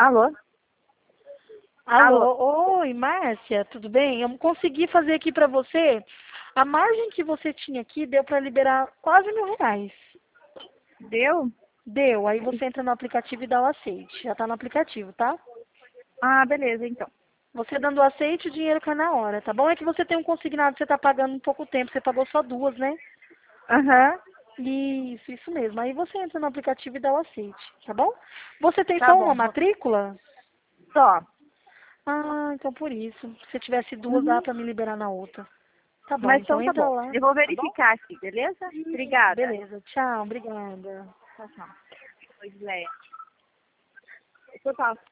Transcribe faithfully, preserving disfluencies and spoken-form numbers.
Alô? Alô, Alô? oi, Márcia, tudo bem? Eu consegui fazer aqui pra você. A margem que você tinha aqui deu pra liberar quase mil reais. Deu? Deu, aí você entra no aplicativo e dá o aceite. Já tá no aplicativo, tá? Ah, beleza, então. Você dando o aceite, o dinheiro cai na hora, tá bom? É que você tem um consignado que você tá pagando um pouco tempo, você pagou só duas, né? Aham, Isso, isso mesmo. Aí você entra no aplicativo e dá o aceite, tá bom? Você tem tá só uma bom. matrícula? Só. Ah, então por isso. Se tivesse duas, dá Uhum. pra me liberar na outra. Tá bom, Mas então então tá entra bom. lá, Eu vou tá bom? verificar aqui, beleza? Isso, Obrigada. beleza. Tchau, obrigada. Tchau, tchau. Oi, Leia. Total.